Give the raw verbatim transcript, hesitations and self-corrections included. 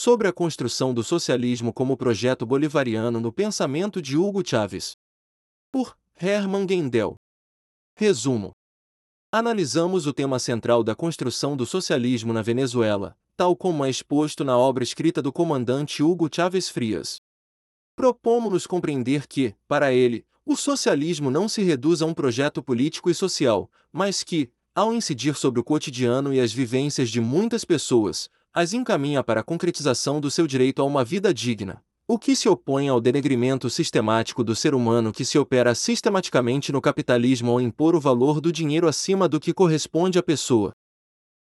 sobre a construção do socialismo como projeto bolivariano no pensamento de Hugo Chávez. Por Hermann Gendel. Resumo. Analisamos o tema central da construção do socialismo na Venezuela, tal como é exposto na obra escrita do comandante Hugo Chávez Frias. Propomos-nos compreender que, para ele, o socialismo não se reduz a um projeto político e social, mas que, ao incidir sobre o cotidiano e as vivências de muitas pessoas, as encaminha para a concretização do seu direito a uma vida digna, o que se opõe ao denegrimento sistemático do ser humano que se opera sistematicamente no capitalismo ao impor o valor do dinheiro acima do que corresponde à pessoa.